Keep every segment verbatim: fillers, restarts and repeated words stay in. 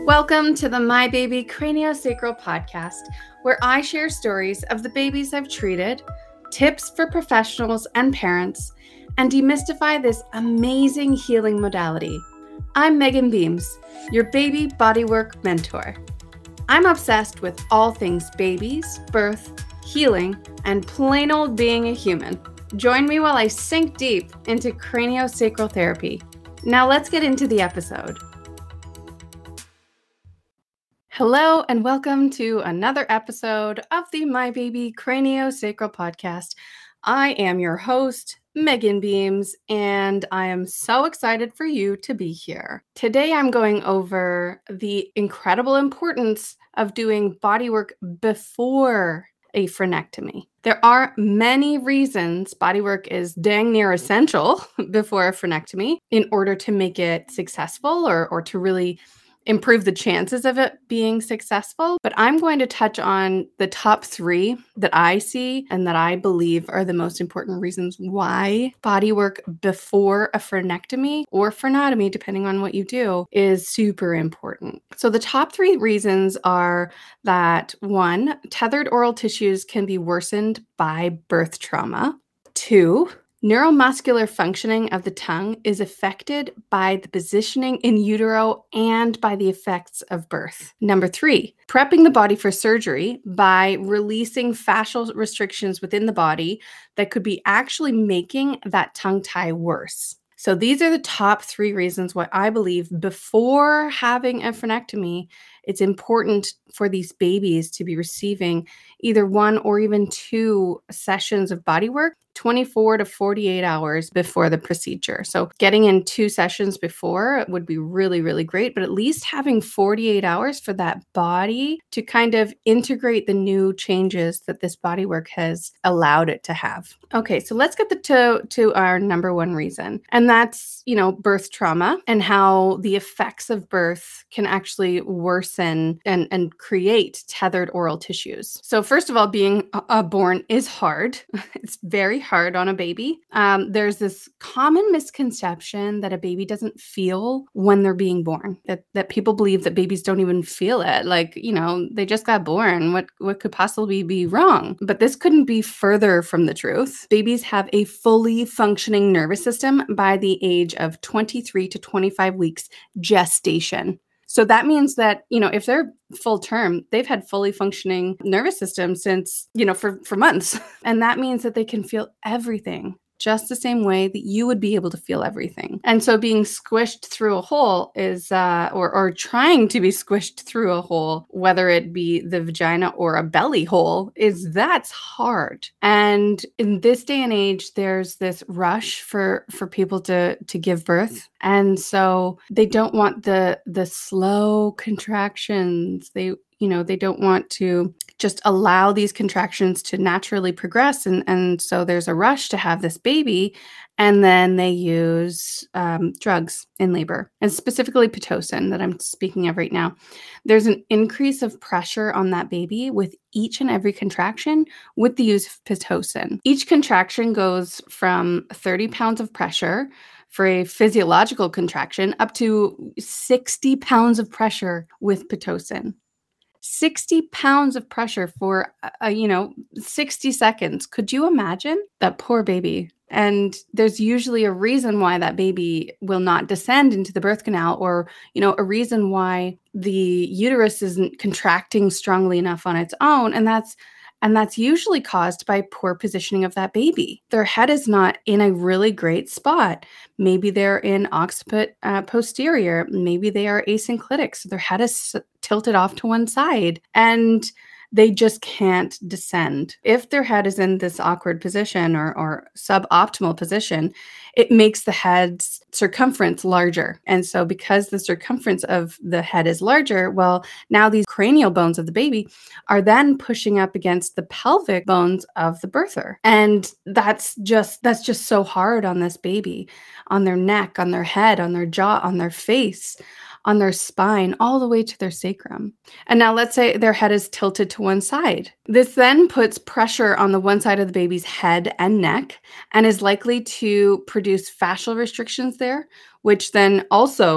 Welcome to the My Baby Craniosacral podcast, where I share stories of the babies I've treated, tips for professionals and parents, and demystify this amazing healing modality. I'm Megan Beams, your baby bodywork mentor. I'm obsessed with all things babies, birth, healing, and plain old being a human. Join me while I sink deep into craniosacral therapy. Now let's get into the episode. Hello and welcome to another episode of the My Baby Craniosacral podcast. I am your host, Megan Beams, and I am so excited for you to be here. Today I'm going over the incredible importance of doing bodywork before a frenectomy. There are many reasons bodywork is dang near essential before a frenectomy in order to make it successful or, or to really improve the chances of it being successful. But I'm going to touch on the top three that I see and that I believe are the most important reasons why bodywork before a frenectomy or frenotomy, depending on what you do, is super important. So the top three reasons are that one, tethered oral tissues can be worsened by birth trauma. Two, neuromuscular functioning of the tongue is affected by the positioning in utero and by the effects of birth. Number three, prepping the body for surgery by releasing fascial restrictions within the body that could be actually making that tongue tie worse. So these are the top three reasons why I believe before having a frenectomy, it's important for these babies to be receiving either one or even two sessions of bodywork twenty-four to forty-eight hours before the procedure. So getting in two sessions before would be really, really great, but at least having forty-eight hours for that body to kind of integrate the new changes that this bodywork has allowed it to have. Okay, so let's get the, to, to our number one reason, and that's, you know, birth trauma and how the effects of birth can actually worsen and, and create tethered oral tissues. So first of all, being uh, born is hard. It's very hard on a baby. Um, there's this common misconception that a baby doesn't feel when they're being born, that, that people believe that babies don't even feel it. Like, you know, they just got born. What, what could possibly be wrong? But this couldn't be further from the truth. Babies have a fully functioning nervous system by the age of twenty-three to twenty-five weeks gestation. So that means that, you know, if they're full term, they've had fully functioning nervous system since, you know, for, for months. And that means that they can feel everything just the same way that you would be able to feel everything. And so being squished through a hole is, uh, or, or trying to be squished through a hole, whether it be the vagina or a belly hole, is that's hard. And in this day and age, there's this rush for, for people to, to give birth. And so they don't want the, the slow contractions. They, you know, they don't want to just allow these contractions to naturally progress. And, and so there's a rush to have this baby. And then they use um, drugs in labor, and specifically Pitocin that I'm speaking of right now. There's an increase of pressure on that baby with each and every contraction with the use of Pitocin. Each contraction goes from thirty pounds of pressure for a physiological contraction up to sixty pounds of pressure with Pitocin. sixty pounds of pressure for, uh, you know, sixty seconds. Could you imagine? That poor baby. And there's usually a reason why that baby will not descend into the birth canal, or, you know, a reason why the uterus isn't contracting strongly enough on its own. And that's And that's usually caused by poor positioning of that baby. Their head is not in a really great spot. Maybe they're in occiput uh, posterior. Maybe they are asynclitic. So their head is tilted off to one side and they just can't descend. If their head is in this awkward position or, or suboptimal position, it makes the head's circumference larger. And so because the circumference of the head is larger, well, now these cranial bones of the baby are then pushing up against the pelvic bones of the birther. And that's just, that's just so hard on this baby, on their neck, on their head, on their jaw, on their face, on their spine, all the way to their sacrum. And now let's say their head is tilted to one side. This then puts pressure on the one side of the baby's head and neck and is likely to produce fascial restrictions there, which then also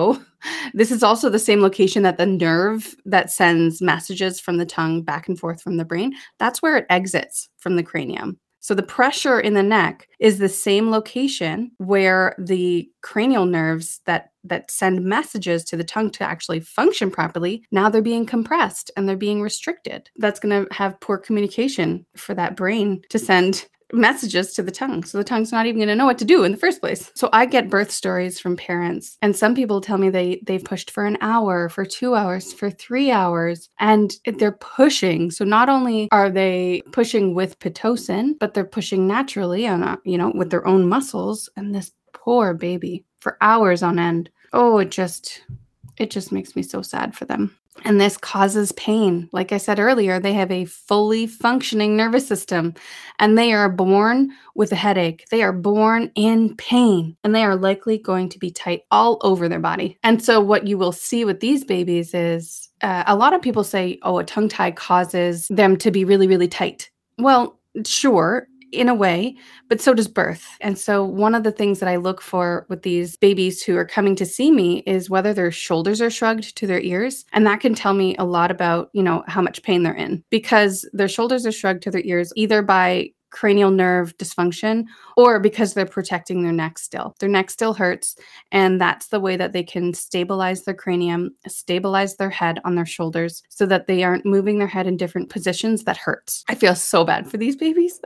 This is also the same location that the nerve that sends messages from the tongue back and forth from the brain, that's where it exits from the cranium. So the pressure in the neck is the same location where the cranial nerves that that send messages to the tongue to actually function properly, now they're being compressed and they're being restricted. That's going to have poor communication for that brain to send messages to the tongue. So the tongue's not even going to know what to do in the first place. So I get birth stories from parents, and some people tell me they they've pushed for an hour, for two hours, for three hours, and they're pushing. So not only are they pushing with Pitocin, but they're pushing naturally on a, you know, with their own muscles, and this poor baby for hours on end. Oh, it just it just makes me so sad for them. And this causes pain. Like I said earlier, they have a fully functioning nervous system, and they are born with a headache. They are born in pain, and they are likely going to be tight all over their body. And so what you will see with these babies is uh, a lot of people say, oh, a tongue tie causes them to be really, really tight. Well, sure, in a way, but so does birth. And so one of the things that I look for with these babies who are coming to see me is whether their shoulders are shrugged to their ears. And that can tell me a lot about, you know, how much pain they're in, because their shoulders are shrugged to their ears either by cranial nerve dysfunction or because they're protecting their neck still. Their neck still hurts, and that's the way that they can stabilize their cranium, stabilize their head on their shoulders so that they aren't moving their head in different positions that hurts. I feel so bad for these babies.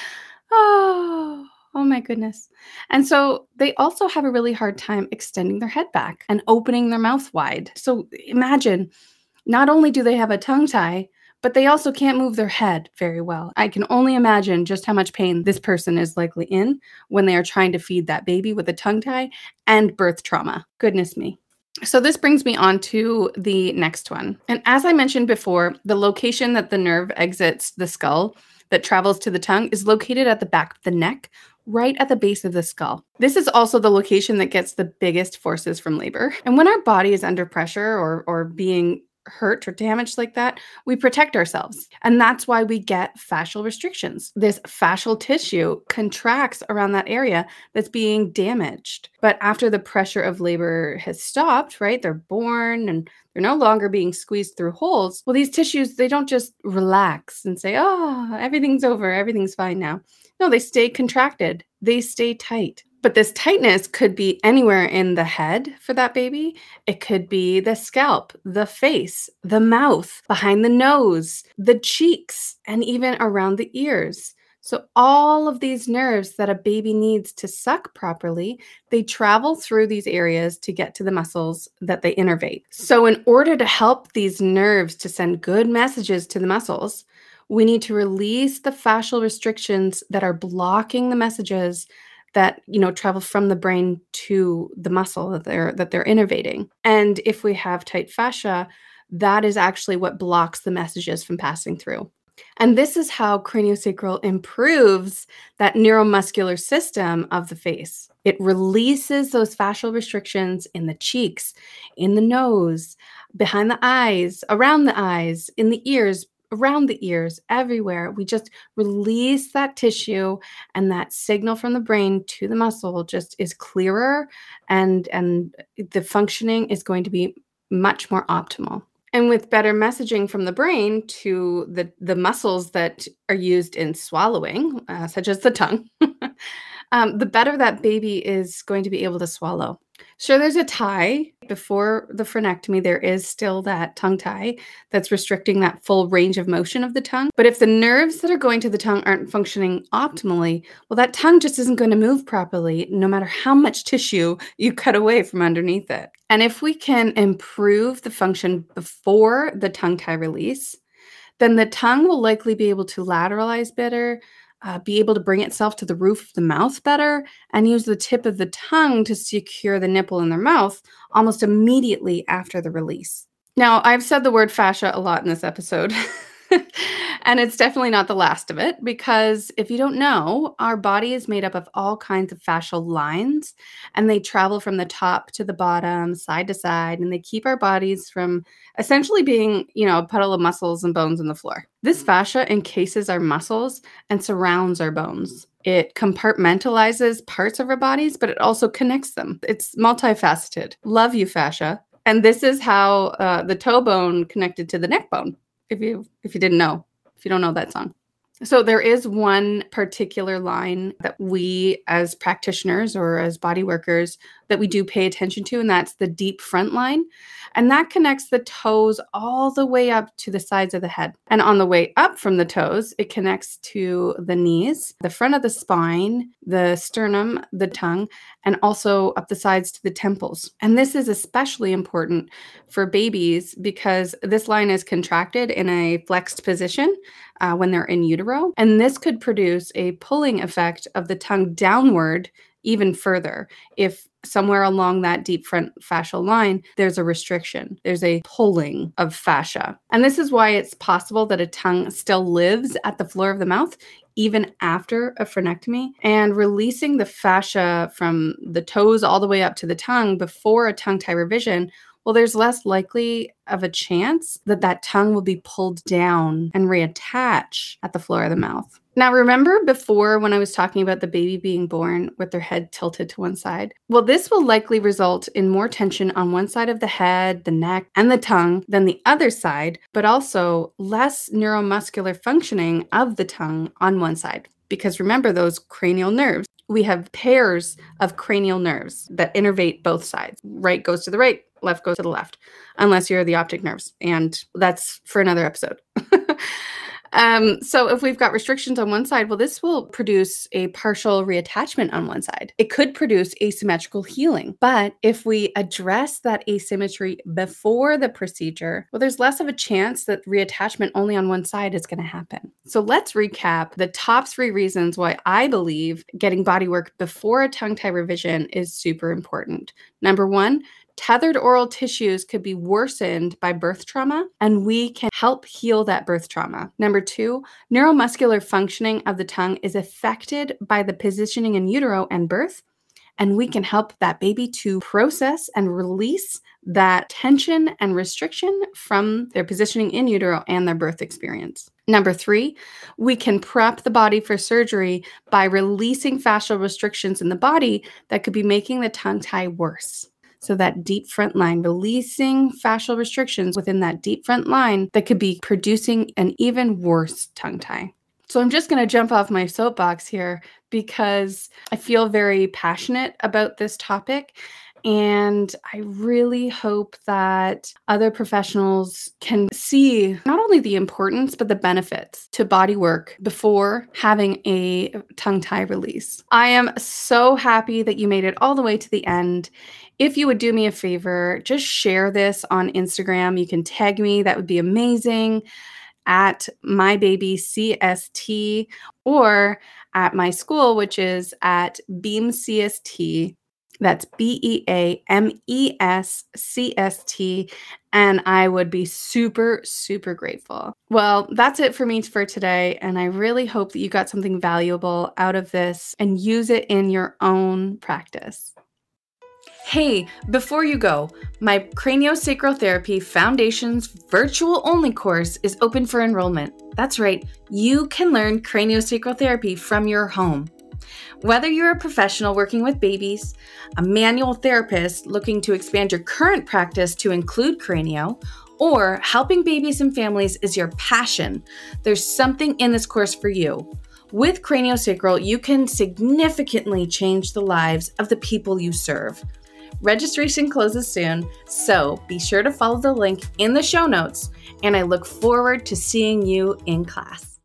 Oh, oh my goodness. And so they also have a really hard time extending their head back and opening their mouth wide. So imagine, not only do they have a tongue tie, but they also can't move their head very well. I can only imagine just how much pain this person is likely in when they are trying to feed that baby with a tongue tie and birth trauma. Goodness me. So this brings me on to the next one. And as I mentioned before, the location that the nerve exits the skull that travels to the tongue is located at the back of the neck, right at the base of the skull. This is also the location that gets the biggest forces from labor. And when our body is under pressure or, or being hurt or damaged like that, we protect ourselves. And that's why we get fascial restrictions. This fascial tissue contracts around that area that's being damaged. But after the pressure of labor has stopped, right, they're born and they're no longer being squeezed through holes. Well, these tissues, they don't just relax and say, oh, everything's over, everything's fine now. No, they stay contracted. They stay tight. But this tightness could be anywhere in the head for that baby. It could be the scalp, the face, the mouth, behind the nose, the cheeks, and even around the ears. So all of these nerves that a baby needs to suck properly, they travel through these areas to get to the muscles that they innervate. So in order to help these nerves to send good messages to the muscles, we need to release the fascial restrictions that are blocking the messages that, you know, travel from the brain to the muscle that they're that they're innervating. And if we have tight fascia, that is actually what blocks the messages from passing through. And this is how craniosacral improves that neuromuscular system of the face. It releases those fascial restrictions in the cheeks, in the nose, behind the eyes, around the eyes, in the ears, around the ears, everywhere. We just release that tissue, and that signal from the brain to the muscle just is clearer, and, and the functioning is going to be much more optimal. And with better messaging from the brain to the, the muscles that are used in swallowing, uh, such as the tongue, um, the better that baby is going to be able to swallow. Sure, there's a tie. Before the frenectomy, there is still that tongue tie that's restricting that full range of motion of the tongue. But if the nerves that are going to the tongue aren't functioning optimally, well, that tongue just isn't going to move properly, no matter how much tissue you cut away from underneath it. And if we can improve the function before the tongue tie release, then the tongue will likely be able to lateralize better, Uh, be able to bring itself to the roof of the mouth better, and use the tip of the tongue to secure the nipple in their mouth almost immediately after the release. Now, I've said the word fascia a lot in this episode, and it's definitely not the last of it, because if you don't know, our body is made up of all kinds of fascial lines, and they travel from the top to the bottom, side to side, and they keep our bodies from essentially being, you know, a puddle of muscles and bones on the floor. This fascia encases our muscles and surrounds our bones. It compartmentalizes parts of our bodies, but it also connects them. It's multifaceted. Love you, fascia. And this is how uh, the toe bone connected to the neck bone, if you if you didn't know, if you don't know that song. So there is one particular line that we as practitioners or as body workers that we do pay attention to, and that's the deep front line. And that connects the toes all the way up to the sides of the head. And on the way up from the toes, it connects to the knees, the front of the spine, the sternum, the tongue, and also up the sides to the temples. And this is especially important for babies because this line is contracted in a flexed position uh, when they're in utero. And this could produce a pulling effect of the tongue downward even further if somewhere along that deep front fascial line, there's a restriction. There's a pulling of fascia. And this is why it's possible that a tongue still lives at the floor of the mouth even after a frenectomy. And releasing the fascia from the toes all the way up to the tongue before a tongue tie revision, well, there's less likely of a chance that that tongue will be pulled down and reattach at the floor of the mouth. Now, remember before when I was talking about the baby being born with their head tilted to one side? Well, this will likely result in more tension on one side of the head, the neck, and the tongue than the other side, but also less neuromuscular functioning of the tongue on one side. Because remember those cranial nerves. We have pairs of cranial nerves that innervate both sides. Right goes to the right, left goes to the left, unless you're the optic nerves. And that's for another episode. Um, so if we've got restrictions on one side, well, this will produce a partial reattachment on one side. It could produce asymmetrical healing. But if we address that asymmetry before the procedure, well, there's less of a chance that reattachment only on one side is going to happen. So let's recap the top three reasons why I believe getting body work before a tongue tie revision is super important. Number one, tethered oral tissues could be worsened by birth trauma, and we can help heal that birth trauma. Number two, neuromuscular functioning of the tongue is affected by the positioning in utero and birth, and we can help that baby to process and release that tension and restriction from their positioning in utero and their birth experience. Number three, we can prep the body for surgery by releasing fascial restrictions in the body that could be making the tongue tie worse. So that deep front line, releasing fascial restrictions within that deep front line that could be producing an even worse tongue tie. So I'm just going to jump off my soapbox here because I feel very passionate about this topic. And I really hope that other professionals can see not only the importance, but the benefits to body work before having a tongue tie release. I am so happy that you made it all the way to the end. If you would do me a favor, just share this on Instagram. You can tag me. That would be amazing. At mybabycst or at my school, which is at BeamCST. That's B E A M E S C S T. And I would be super, super grateful. Well, that's it for me for today. And I really hope that you got something valuable out of this and use it in your own practice. Hey, before you go, my Craniosacral Therapy Foundations virtual only course is open for enrollment. That's right, you can learn craniosacral therapy from your home. Whether you're a professional working with babies, a manual therapist looking to expand your current practice to include cranio, or helping babies and families is your passion, there's something in this course for you. With Craniosacral, you can significantly change the lives of the people you serve. Registration closes soon, so be sure to follow the link in the show notes, and I look forward to seeing you in class.